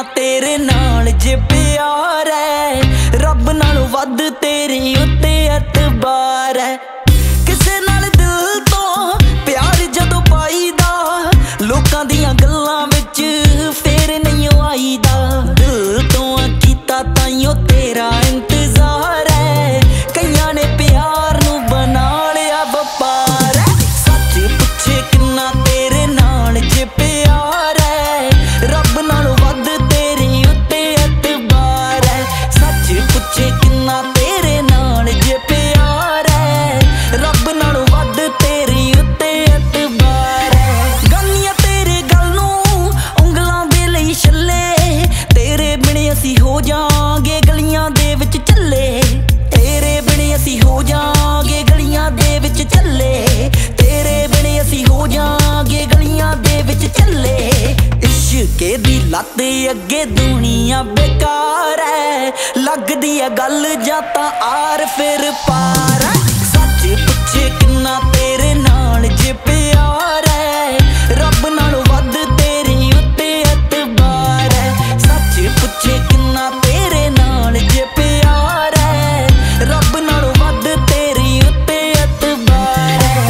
किन्ना तेरे नाल जे प्यार है, रब नालों वध तेरे उत्ते एतबार है। किसे नाल दिल तो प्यार जदों पाईदा, लोकां दियां गल्लां विच फेर नहीं आईदा। दिल तो कीता ताइयों तेरा इंतजार है, कईयां ने प्यार नूं बना लिया व्यापार है। सच पुछे किन्ना तेरे नाल जे प्यार है, रब नालों वध तेरे उत्ते एतबार है। सच पुछे किन्ना तेरे नाल जे प्यार है, रब नालों वध तेरे उत्ते एतबार है। गानियां तेरे गल नूं उंगलां दे लई छल्ले, तेरे बिने असीं हो जांगे गलियां दे विच चले। तेरे बिने असीं हो जांगे गलियां दे विच चले, तेरे बिने असीं हो जांगे गलियां दे विच चले। इश्के दी लत अगे दुनिया बेकार है, लगदी है गल जां तां आर फिर पार है। सच पुछे किन्ना तेरे नाल जे प्यार है, रब नालों वध तेरे उत्ते एतबार है। सच पुछे किन्ना तेरे नाल जे प्यार है, रब नालों वध तेरे उत्ते एतबार है।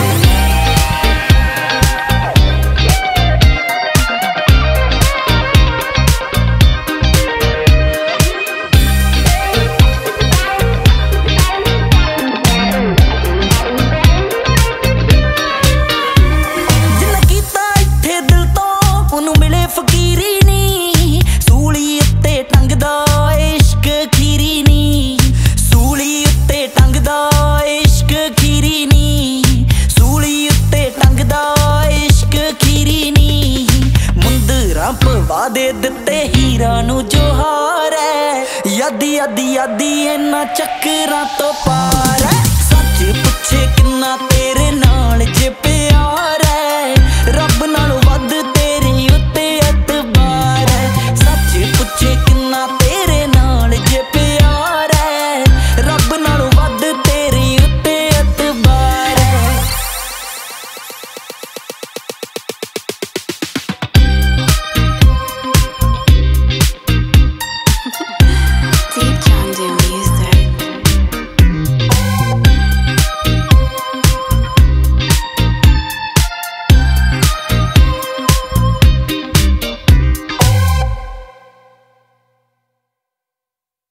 जिन्ना कीता इत्थे दिल तो ओनू मिले फकीरी नी, सूली उत्ते टंगदा इश्क खीरी नी। सूली उत्ते टंगदा इश्क खीरी नी, सूली उत्ते टंगदा इश्क खीरी नी। मुंदरां पवा दे दित्ते हीरा नू जोहार है, यादी यादी यादी इन्हां चक्करां तो पार है।